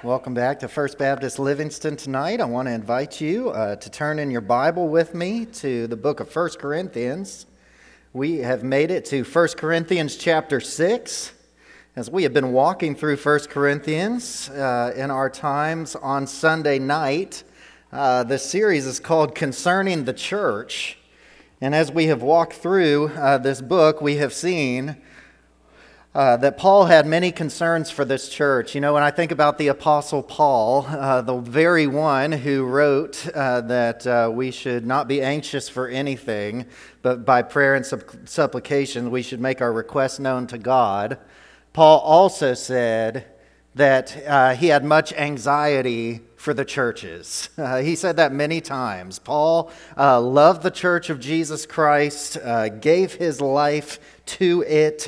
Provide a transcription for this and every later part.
Welcome back to First Baptist Livingston tonight. I want to invite you to turn in your Bible with me to the book of 1 Corinthians. We have made it to 1 Corinthians chapter 6. As we have been walking through 1 Corinthians in our times on Sunday night, this series is called Concerning the Church. And as we have walked through this book, we have seen that Paul had many concerns for this church. You know, when I think about the Apostle Paul, the very one who wrote that we should not be anxious for anything, but by prayer and supplication we should make our requests known to God, Paul also said that he had much anxiety for the churches. He said that many times. Paul loved the church of Jesus Christ, gave his life to it,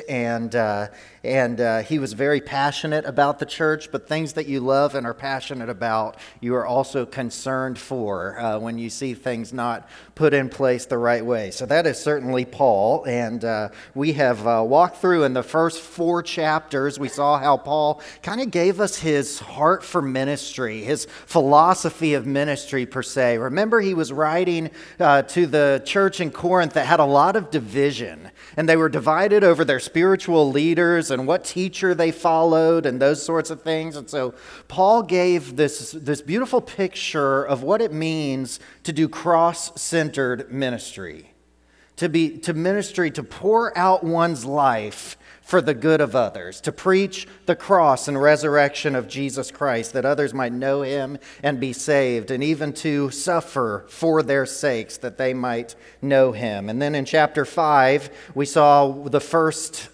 and he was very passionate about the church, but things that you love and are passionate about, you are also concerned for when you see things not put in place the right way. So that is certainly Paul, and we have walked through in the first 4 chapters. We saw how Paul kind of gave us his heart for ministry, his philosophy of ministry per se. Remember, he was writing to the church in Corinth that had a lot of division, and they were divided over their spiritual leaders and what teacher they followed and those sorts of things. And so Paul gave this beautiful picture of what it means to do cross-centered ministry, to ministry, to pour out one's life for the good of others, to preach the cross and resurrection of Jesus Christ, that others might know him and be saved, and even to suffer for their sakes, that they might know him. And then in chapter 5, we saw the first,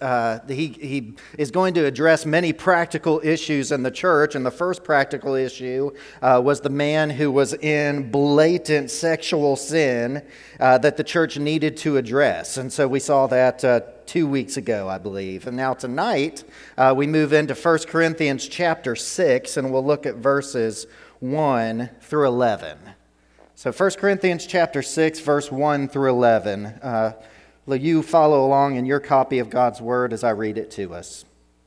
he is going to address many practical issues in the church, and the first practical issue was the man who was in blatant sexual sin that the church needed to address. And so we saw that 2 weeks ago, I believe. And now tonight, we move into 1 Corinthians chapter 6, and we'll look at verses 1 through 11. So 1 Corinthians chapter 6, verse 1 through 11. Will you follow along in your copy of God's Word as I read it to us?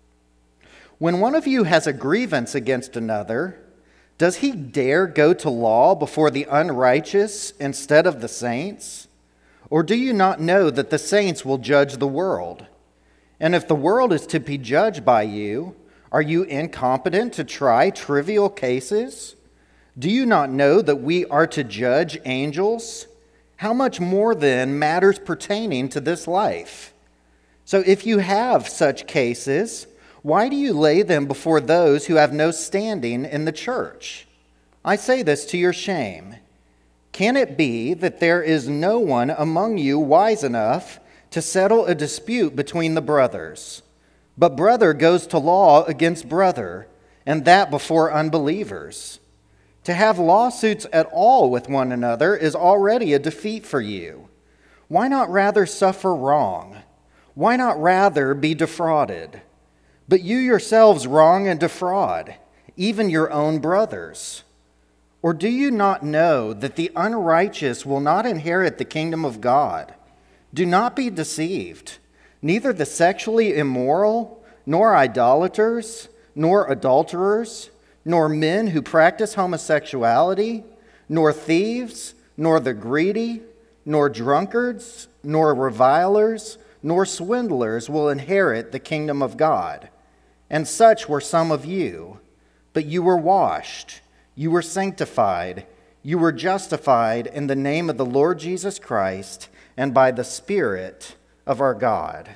When one of you has a grievance against another, does he dare go to law before the unrighteous instead of the saints? Or do you not know that the saints will judge the world? And if the world is to be judged by you, are you incompetent to try trivial cases? Do you not know that we are to judge angels? How much more then matters pertaining to this life? So if you have such cases, why do you lay them before those who have no standing in the church? I say this to your shame. Can it be that there is no one among you wise enough to settle a dispute between the brothers? But brother goes to law against brother, and that before unbelievers. To have lawsuits at all with one another is already a defeat for you. Why not rather suffer wrong? Why not rather be defrauded? But you yourselves wrong and defraud, even your own brothers. Or do you not know that the unrighteous will not inherit the kingdom of God? Do not be deceived. Neither the sexually immoral, nor idolaters, nor adulterers, nor men who practice homosexuality, nor thieves, nor the greedy, nor drunkards, nor revilers, nor swindlers will inherit the kingdom of God. And such were some of you. But you were washed, you were sanctified, you were justified in the name of the Lord Jesus Christ and by the Spirit of our God.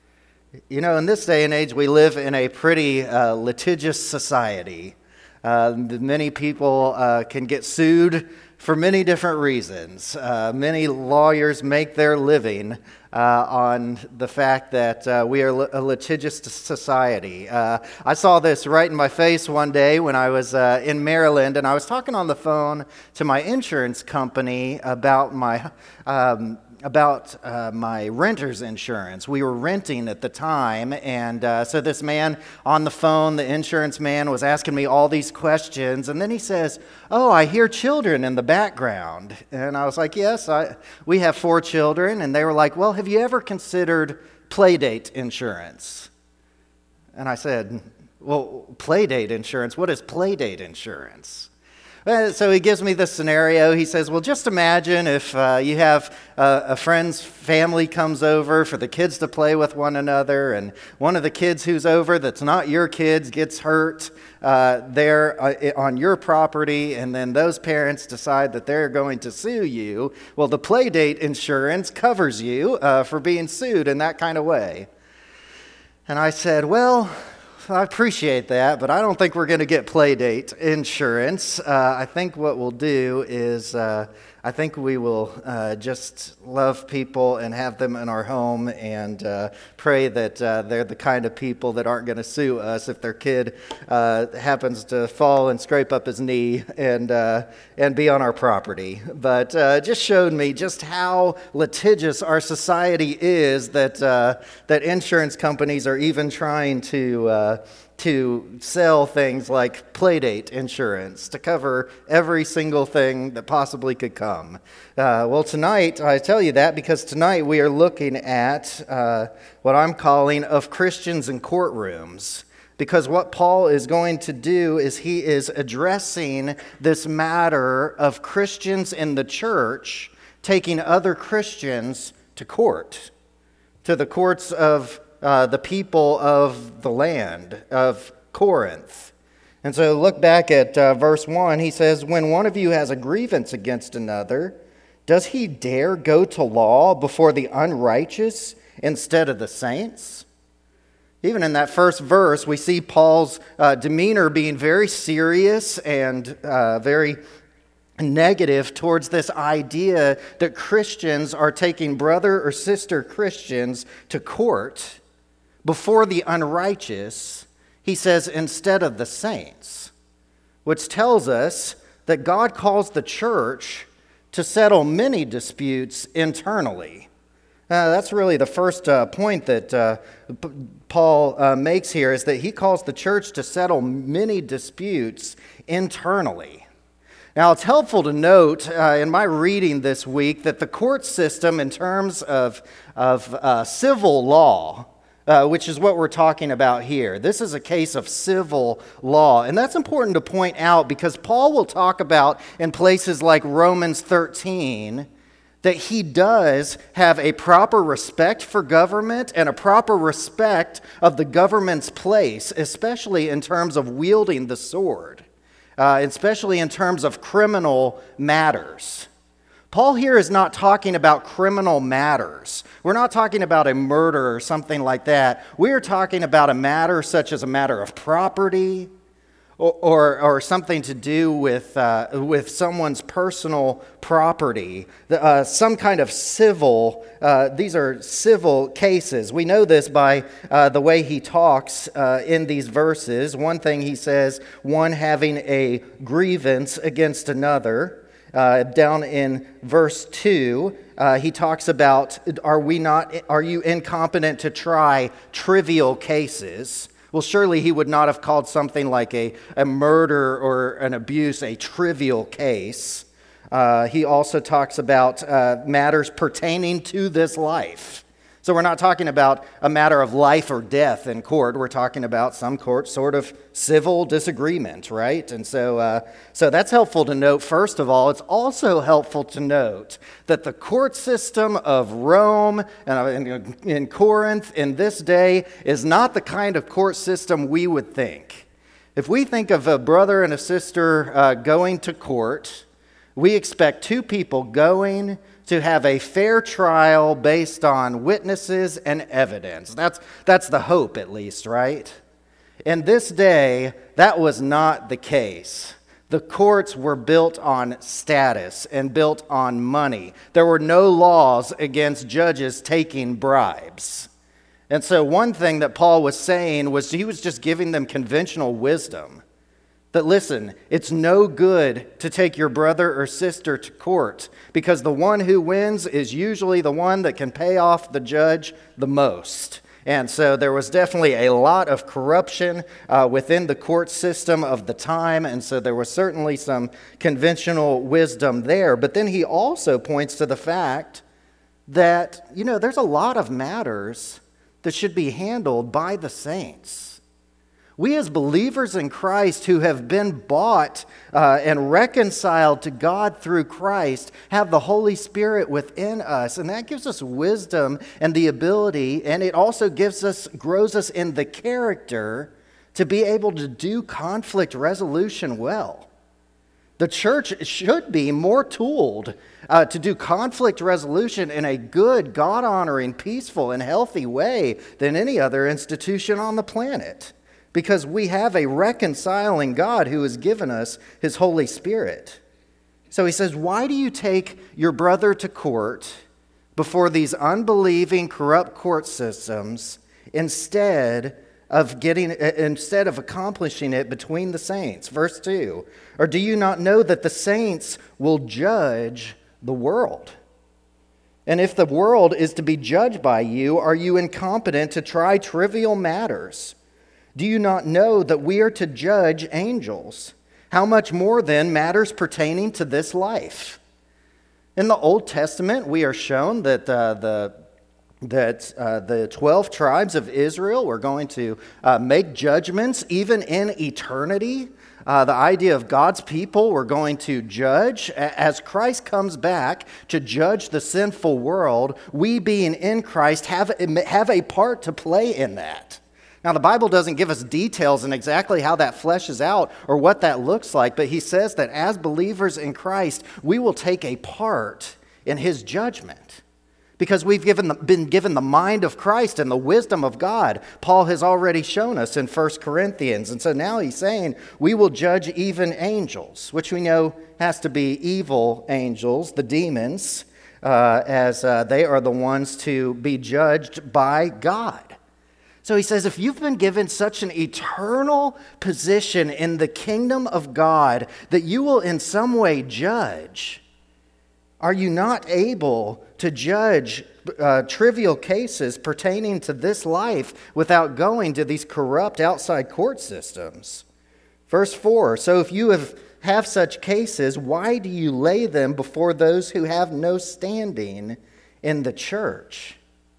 You know, in this day and age, we live in a pretty litigious society. Many people can get sued for many different reasons. Many lawyers make their living on the fact that we are a litigious society. I saw this right in my face one day when I was in Maryland, and I was talking on the phone to my insurance company about my renter's insurance. We were renting at the time, and so this man on the phone, the insurance man, was asking me all these questions, and then he says, "Oh, I hear children in the background." And I was like, "Yes, we have 4 children." And they were like, "Well, have you ever considered Playdate insurance?" And I said, Well, playdate insurance. What is playdate insurance? So he gives me this scenario. He says, well, just imagine if you have a friend's family comes over for the kids to play with one another, and one of the kids who's over that's not your kids gets hurt there on your property, and then those parents decide that they're going to sue you. Well, the playdate insurance covers you for being sued in that kind of way. And I said, well, I appreciate that, but I don't think we're going to get playdate insurance. I think what we'll do is I think we will just love people and have them in our home and pray that they're the kind of people that aren't going to sue us if their kid happens to fall and scrape up his knee and be on our property. But just showed me just how litigious our society is that insurance companies are even trying to sell things like playdate insurance to cover every single thing that possibly could come. Well, tonight, I tell you that because tonight we are looking at what I'm calling of Christians in courtrooms. Because what Paul is going to do is he is addressing this matter of Christians in the church taking other Christians to court, to the courts of the people of the land of Corinth. And so look back at verse 1. He says, when one of you has a grievance against another, does he dare go to law before the unrighteous instead of the saints? Even in that first verse, we see Paul's demeanor being very serious and very negative towards this idea that Christians are taking brother or sister Christians to court before the unrighteous, he says, instead of the saints, which tells us that God calls the church to settle many disputes internally. That's really the first point that Paul makes here, is that he calls the church to settle many disputes internally. Now, it's helpful to note in my reading this week that the court system in terms of civil law, which is what we're talking about here. This is a case of civil law. And that's important to point out because Paul will talk about in places like Romans 13 that he does have a proper respect for government and a proper respect of the government's place, especially in terms of wielding the sword, especially in terms of criminal matters. Paul here is not talking about criminal matters. We're not talking about a murder or something like that. We are talking about a matter such as a matter of property or something to do with someone's personal property, some kind of civil, these are civil cases. We know this by the way he talks in these verses. One thing he says, one having a grievance against another. Down in verse 2, he talks about, are you incompetent to try trivial cases? Well, surely he would not have called something like a murder or an abuse a trivial case. He also talks about matters pertaining to this life. So we're not talking about a matter of life or death in court. We're talking about some sort of civil disagreement, right? And so that's helpful to note, first of all. It's also helpful to note that the court system of Rome and in Corinth in this day is not the kind of court system we would think. If we think of a brother and a sister going to court, we expect two people going to have a fair trial based on witnesses and evidence. That's the hope, at least, right? In this day, that was not the case. The courts were built on status and built on money. There were no laws against judges taking bribes. And so one thing that Paul was saying was he was just giving them conventional wisdom. That listen, it's no good to take your brother or sister to court because the one who wins is usually the one that can pay off the judge the most. And so there was definitely a lot of corruption within the court system of the time, and so there was certainly some conventional wisdom there. But then he also points to the fact that, there's a lot of matters that should be handled by the saints. We as believers in Christ who have been bought and reconciled to God through Christ have the Holy Spirit within us. And that gives us wisdom and the ability, and it also grows us in the character to be able to do conflict resolution well. The church should be more tooled to do conflict resolution in a good, God-honoring, peaceful, and healthy way than any other institution on the planet, because we have a reconciling God who has given us his Holy Spirit. So he says, why do you take your brother to court before these unbelieving, corrupt court systems instead of accomplishing it between the saints? Verse 2, or do you not know that the saints will judge the world? And if the world is to be judged by you, are you incompetent to try trivial matters? Do you not know that we are to judge angels? How much more then matters pertaining to this life? In the Old Testament, we are shown that the 12 tribes of Israel were going to make judgments even in eternity. The idea of God's people were going to judge. As Christ comes back to judge the sinful world, we being in Christ have a part to play in that. Now, the Bible doesn't give us details on exactly how that fleshes out or what that looks like, but he says that as believers in Christ, we will take a part in his judgment because we've been given the mind of Christ and the wisdom of God. Paul has already shown us in 1 Corinthians. And so now he's saying we will judge even angels, which we know has to be evil angels, the demons, as they are the ones to be judged by God. So he says, if you've been given such an eternal position in the kingdom of God that you will in some way judge, are you not able to judge trivial cases pertaining to this life without going to these corrupt outside court systems? Verse 4, so if you have such cases, why do you lay them before those who have no standing in the church?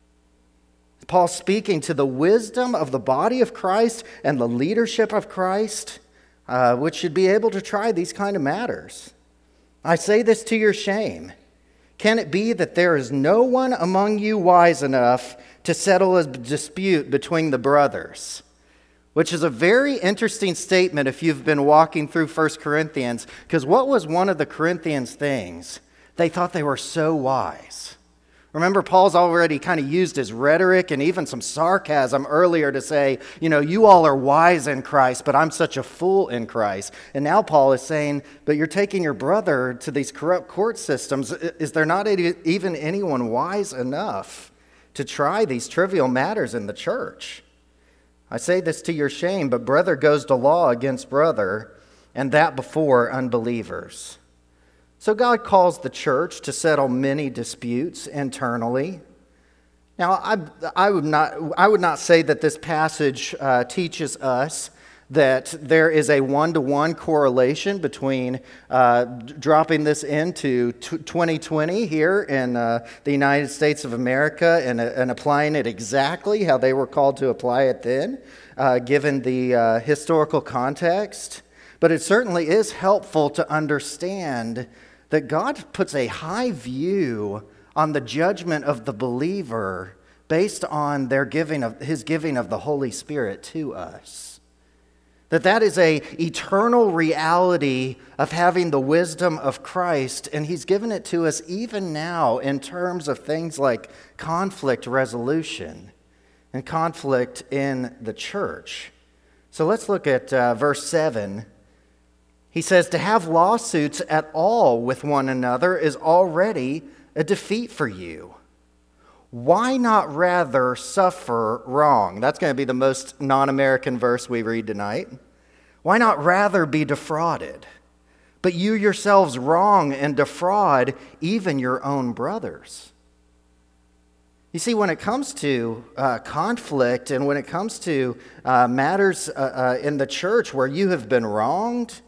Paul speaking to the wisdom of the body of Christ and the leadership of Christ, which should be able to try these kind of matters. I say this to your shame. Can it be that there is no one among you wise enough to settle a dispute between the brothers? Which is a very interesting statement if you've been walking through 1 Corinthians, because what was one of the Corinthians' things? They thought they were so wise. Remember, Paul's already kind of used his rhetoric and even some sarcasm earlier to say, you all are wise in Christ, but I'm such a fool in Christ. And now Paul is saying, but you're taking your brother to these corrupt court systems. Is there not even anyone wise enough to try these trivial matters in the church? I say this to your shame, but brother goes to law against brother, and that before unbelievers. So God calls the church to settle many disputes internally. Now, I would not say that this passage teaches us that there is a one-to-one correlation between dropping this into 2020 here in the United States of America and applying it exactly how they were called to apply it then, given the historical context. But it certainly is helpful to understand that God puts a high view on the judgment of the believer based on his giving of the Holy Spirit to us. That is an eternal reality of having the wisdom of Christ, and he's given it to us even now in terms of things like conflict resolution and conflict in the church. So let's look at verse 7. He says, to have lawsuits at all with one another is already a defeat for you. Why not rather suffer wrong? That's going to be the most non-American verse we read tonight. Why not rather be defrauded? But you yourselves wrong and defraud even your own brothers. You see, when it comes to conflict and when it comes to matters in the church where you have been wronged,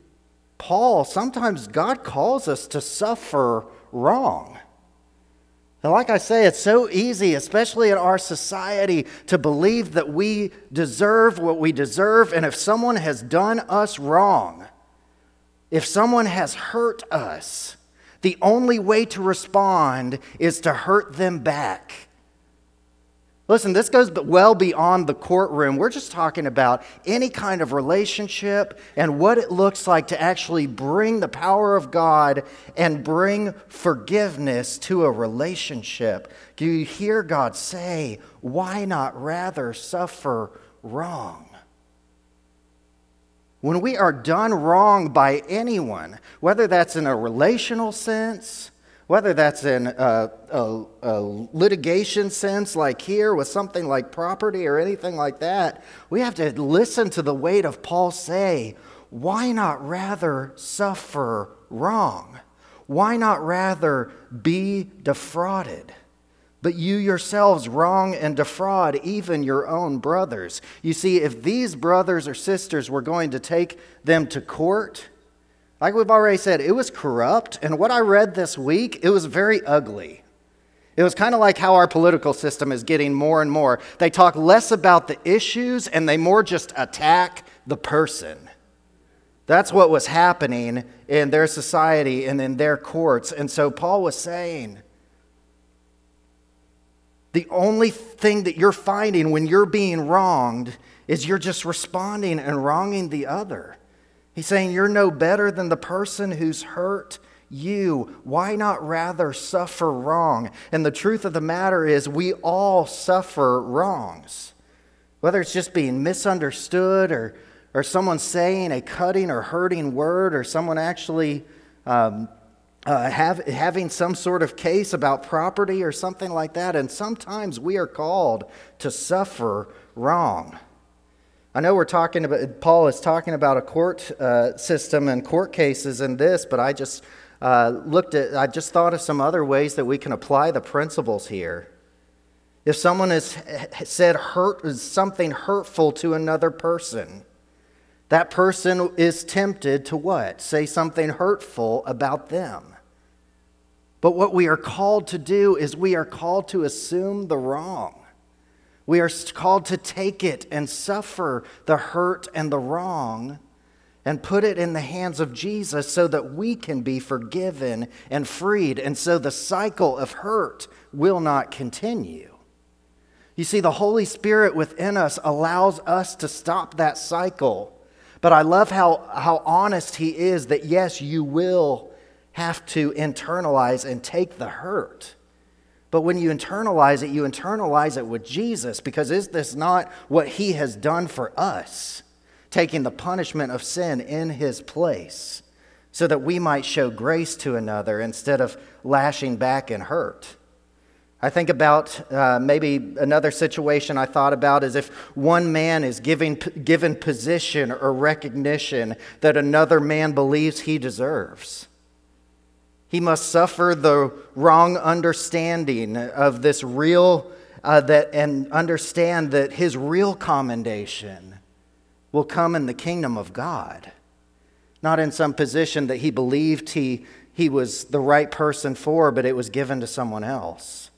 sometimes God calls us to suffer wrong. And like I say, it's so easy, especially in our society, to believe that we deserve what we deserve. And if someone has done us wrong, if someone has hurt us, the only way to respond is to hurt them back. Listen, this goes well beyond the courtroom. We're just talking about any kind of relationship and what it looks like to actually bring the power of God and bring forgiveness to a relationship. Do you hear God say, why not rather suffer wrong? When we are done wrong by anyone, whether that's in a relational sense, whether that's in a litigation sense like here with something like property or anything like that, we have to listen to the weight of Paul say, why not rather suffer wrong? Why not rather be defrauded? But you yourselves wrong and defraud even your own brothers. You see, if these brothers or sisters were going to take them to court, like we've already said, it was corrupt, and what I read this week, it was very ugly. It was kind of like how our political system is getting more and more. They talk less about the issues, and they more just attack the person. That's what was happening in their society and in their courts. And so Paul was saying, the only thing that you're finding when you're being wronged is you're just responding and wronging the other. He's saying you're no better than the person who's hurt you. Why not rather suffer wrong? And the truth of the matter is we all suffer wrongs. Whether it's just being misunderstood or someone saying a cutting or hurting word or someone actually having some sort of case about property or something like that. And sometimes we are called to suffer wrong. I know Paul is talking about a court system and court cases in this, but I just thought of some other ways that we can apply the principles here. If someone has said something hurtful to another person, that person is tempted to what? Say something hurtful about them. But what we are called to do is we are called to assume the wrong. We are called to take it and suffer the hurt and the wrong and put it in the hands of Jesus so that we can be forgiven and freed, and so the cycle of hurt will not continue. You see, the Holy Spirit within us allows us to stop that cycle. But I love how honest he is that, yes, you will have to internalize and take the hurt. But when you internalize it with Jesus, because is this not what he has done for us, taking the punishment of sin in his place so that we might show grace to another instead of lashing back in hurt? I think about maybe another situation I thought about is if one man is given position or recognition that another man believes he deserves. He must suffer the wrong understanding of this real, and understand that his real commendation will come in the kingdom of God, not in some position that he believed he was the right person for, but it was given to someone else.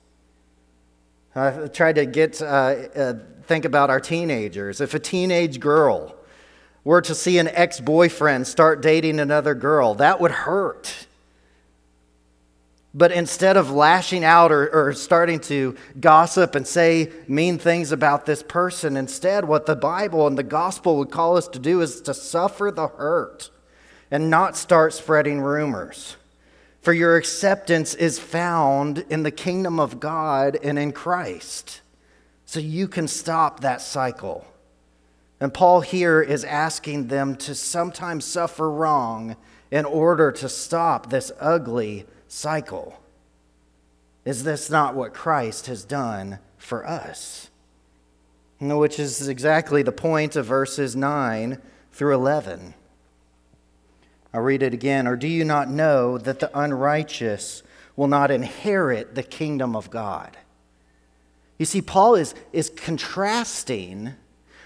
I tried to think about our teenagers. If a teenage girl were to see an ex-boyfriend start dating another girl, that would hurt. But instead of lashing out or starting to gossip and say mean things about this person, instead what the Bible and the gospel would call us to do is to suffer the hurt and not start spreading rumors. For your acceptance is found in the kingdom of God and in Christ. So you can stop that cycle. And Paul here is asking them to sometimes suffer wrong in order to stop this ugly cycle. Is this not what Christ has done for us? Which is exactly the point of verses 9 through 11. I'll read it again. Or do you not know that the unrighteous will not inherit the kingdom of God? You see, Paul is contrasting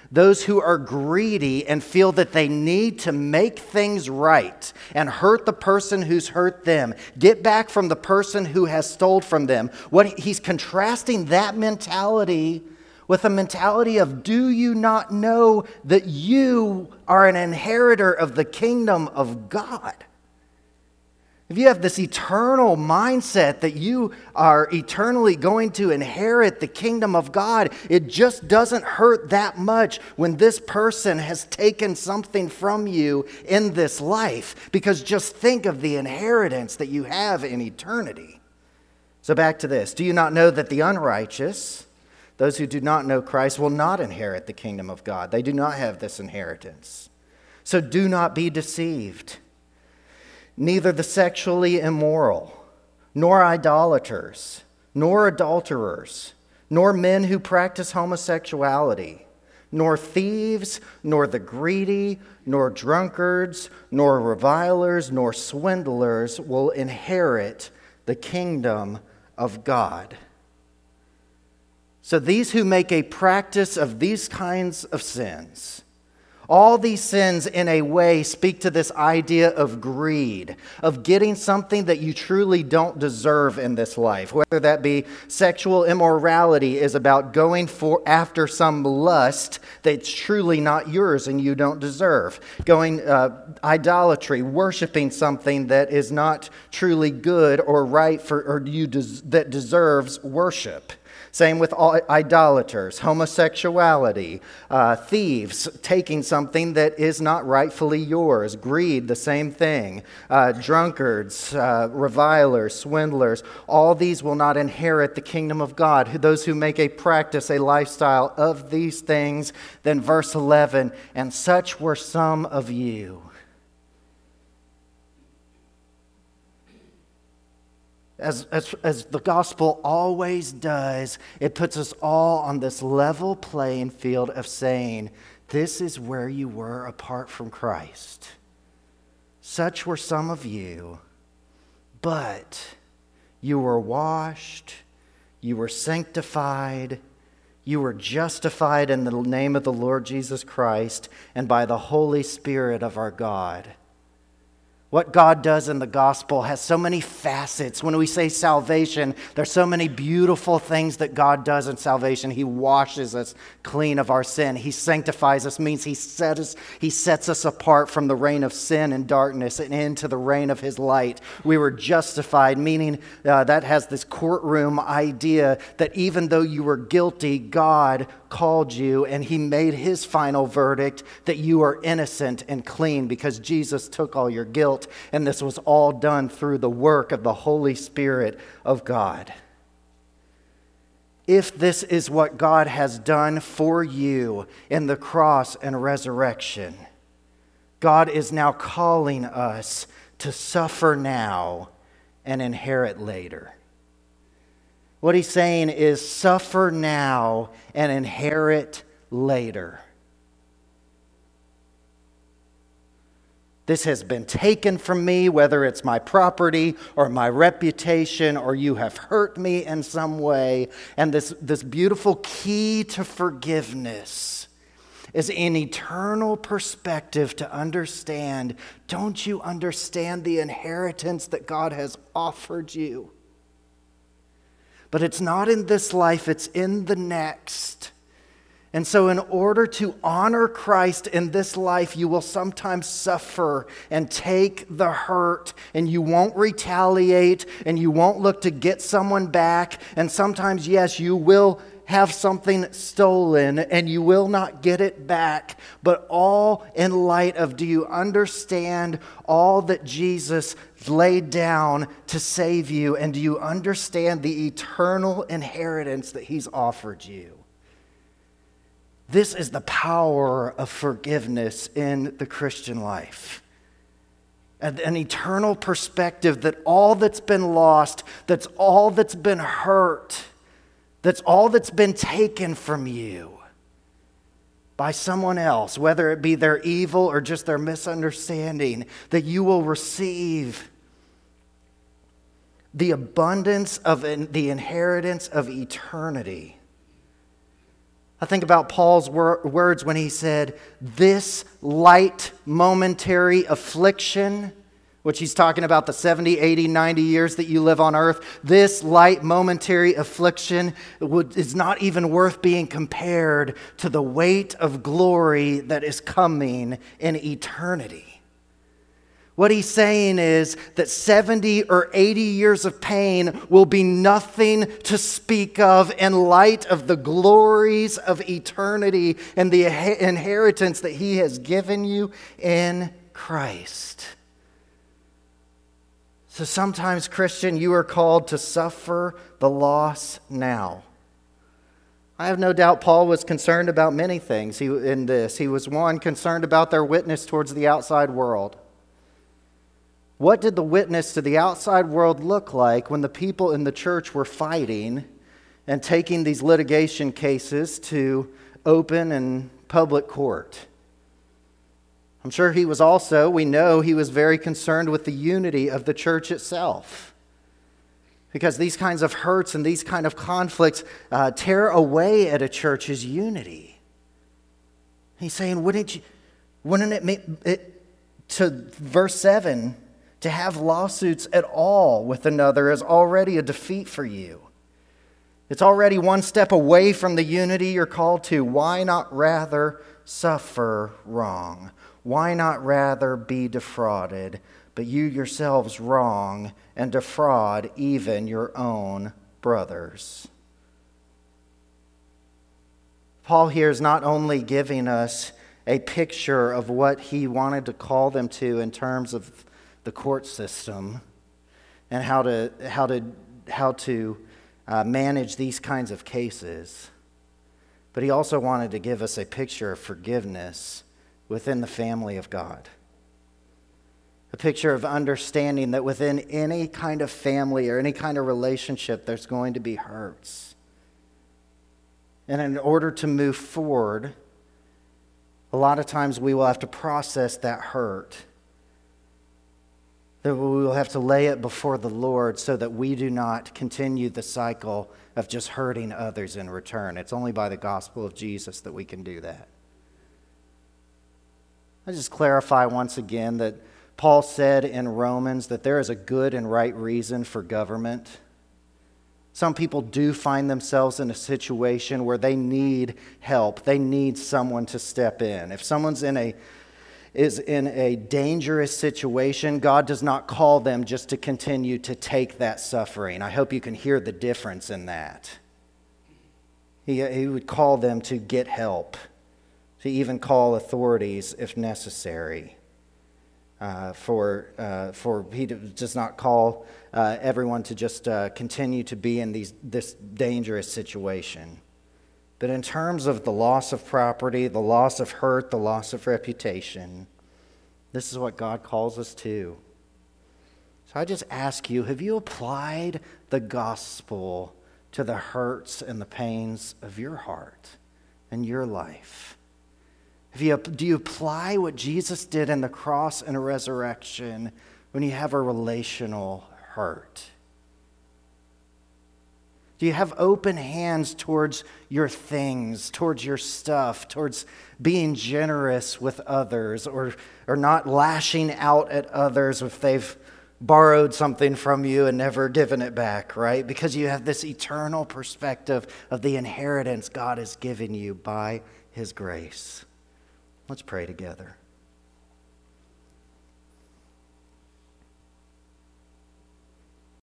Those who are greedy and feel that they need to make things right and hurt the person who's hurt them, get back from the person who has stole from them. What he's contrasting that mentality with a mentality of, do you not know that you are an inheritor of the kingdom of God? If you have this eternal mindset that you are eternally going to inherit the kingdom of God, it just doesn't hurt that much when this person has taken something from you in this life, because just think of the inheritance that you have in eternity. So back to this. Do you not know that the unrighteous, those who do not know Christ, will not inherit the kingdom of God? They do not have this inheritance. So do not be deceived. Neither the sexually immoral, nor idolaters, nor adulterers, nor men who practice homosexuality, nor thieves, nor the greedy, nor drunkards, nor revilers, nor swindlers will inherit the kingdom of God. So these who make a practice of these kinds of sins, all these sins in a way speak to this idea of greed, of getting something that you truly don't deserve in this life. Whether that be sexual immorality is about going after some lust that's truly not yours and you don't deserve. Idolatry, worshiping something that is not truly good or right that deserves worship. Same with idolaters, homosexuality, thieves, taking something that is not rightfully yours, greed, the same thing, drunkards, revilers, swindlers. All these will not inherit the kingdom of God. Those who make a practice, a lifestyle of these things. Then verse 11, and such were some of you. As the gospel always does, it puts us all on this level playing field of saying, this is where you were apart from Christ. Such were some of you, but you were washed, you were sanctified, you were justified in the name of the Lord Jesus Christ and by the Holy Spirit of our God. What God does in the gospel has so many facets. When we say salvation, there's so many beautiful things that God does in salvation. He washes us clean of our sin. He sanctifies us, means He sets us apart from the reign of sin and darkness and into the reign of His light. We were justified, meaning that has this courtroom idea that even though you were guilty, God called you and He made His final verdict that you are innocent and clean because Jesus took all your guilt. And this was all done through the work of the Holy Spirit of God. If this is what God has done for you in the cross and resurrection, God is now calling us to suffer now and inherit later. What He's saying is suffer now and inherit later. This has been taken from me, whether it's my property or my reputation or you have hurt me in some way. And this beautiful key to forgiveness is an eternal perspective to understand. Don't you understand the inheritance that God has offered you? But it's not in this life, it's in the next. And so in order to honor Christ in this life, you will sometimes suffer and take the hurt, and you won't retaliate, and you won't look to get someone back. And sometimes, yes, you will have something stolen, and you will not get it back. But all in light of, do you understand all that Jesus laid down to save you? And do you understand the eternal inheritance that He's offered you? This is the power of forgiveness in the Christian life. An eternal perspective that all that's been lost, that's all that's been hurt, that's all that's been taken from you by someone else, whether it be their evil or just their misunderstanding, that you will receive the abundance of the inheritance of eternity. I think about Paul's words when he said, this light momentary affliction, which he's talking about the 70, 80, 90 years that you live on earth. This light momentary affliction is not even worth being compared to the weight of glory that is coming in eternity. What he's saying is that 70 or 80 years of pain will be nothing to speak of in light of the glories of eternity and the inheritance that he has given you in Christ. So sometimes, Christian, you are called to suffer the loss now. I have no doubt Paul was concerned about many things in this. He was, one, concerned about their witness towards the outside world. What did the witness to the outside world look like when the people in the church were fighting and taking these litigation cases to open and public court? I'm sure he was also, we know he was very concerned with the unity of the church itself. Because these kinds of hurts and these kind of conflicts tear away at a church's unity. He's saying, wouldn't it make it, to verse 7, to have lawsuits at all with another is already a defeat for you. It's already one step away from the unity you're called to. Why not rather suffer wrong? Why not rather be defrauded, but you yourselves wrong and defraud even your own brothers? Paul here is not only giving us a picture of what he wanted to call them to in terms of the court system and how to manage these kinds of cases. But he also wanted to give us a picture of forgiveness within the family of God. A picture of understanding that within any kind of family or any kind of relationship, there's going to be hurts. And in order to move forward, a lot of times we will have to process that hurt. That we will have to lay it before the Lord so that we do not continue the cycle of just hurting others in return. It's only by the gospel of Jesus that we can do that. I just clarify once again that Paul said in Romans that there is a good and right reason for government. Some people do find themselves in a situation where they need help. They need someone to step in. If someone's is in a dangerous situation, God does not call them just to continue to take that suffering. I hope you can hear the difference in that. He would call them to get help, to even call authorities if necessary. He does not call everyone to just continue to be in this dangerous situation. But in terms of the loss of property, the loss of hurt, the loss of reputation, this is what God calls us to. So I just ask you, have you applied the gospel to the hurts and the pains of your heart and your life? Do you apply what Jesus did in the cross and resurrection when you have a relational hurt? Do you have open hands towards your things, towards your stuff, towards being generous with others, or not lashing out at others if they've borrowed something from you and never given it back, right? Because you have this eternal perspective of the inheritance God has given you by His grace. Let's pray together.